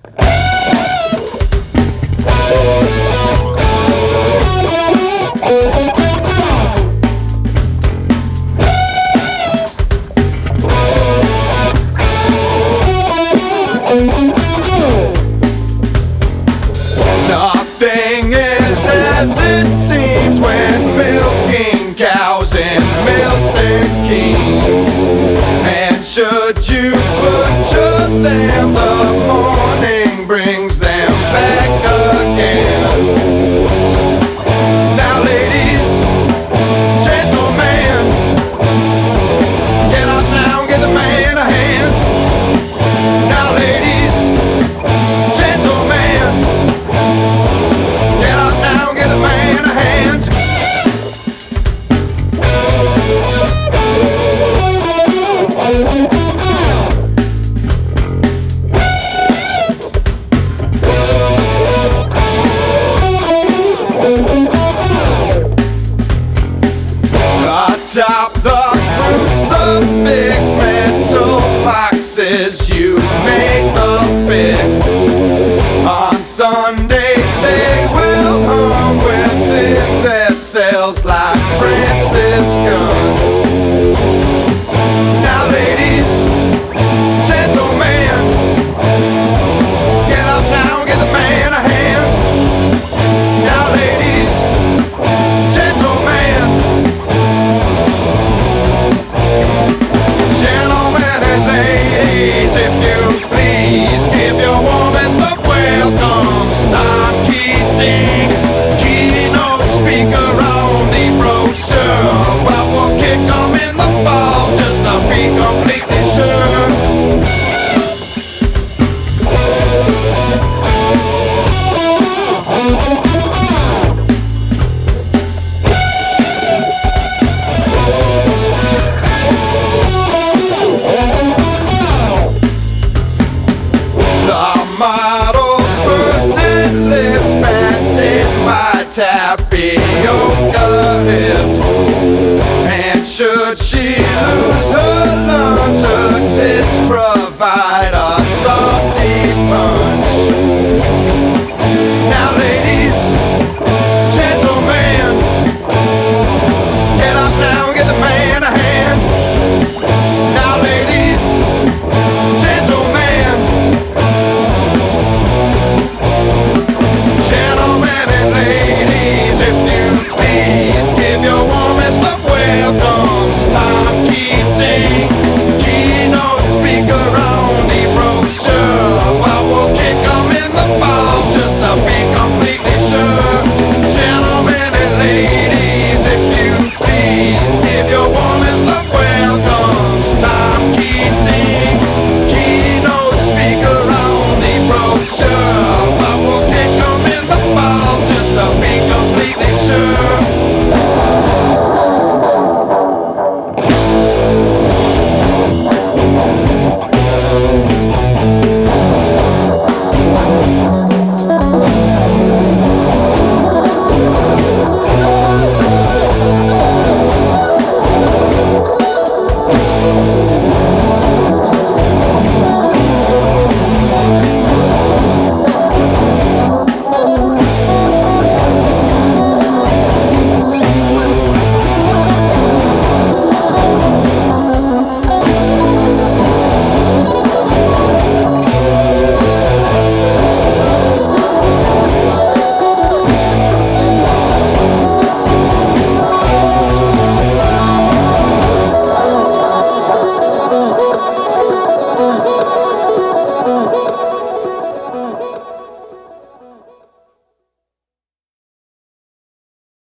Nothing is as it seems when milking cows and milking kings. And should you butcher them, the morning brings them back again. Now ladies, gentlemen, get up now and give the man a hand. Now ladies, gentlemen, get up now and give the man a hand. Atop the crucifix, metal boxes you make a fix. On Sundays they will hum within their cells like Franciscans. Now ladies, gentlemen, get up now and give the man a hand. Now ladies, gentlemen, gentlemen and ladies, if you please, give your warmest of welcomes. Tom Keating, keynote speaker on the brochure. But we'll kick 'em in the balls just to be completely sure. The model's pursed lips batted by tapioca hips. And should she lose her lunch, her tits provide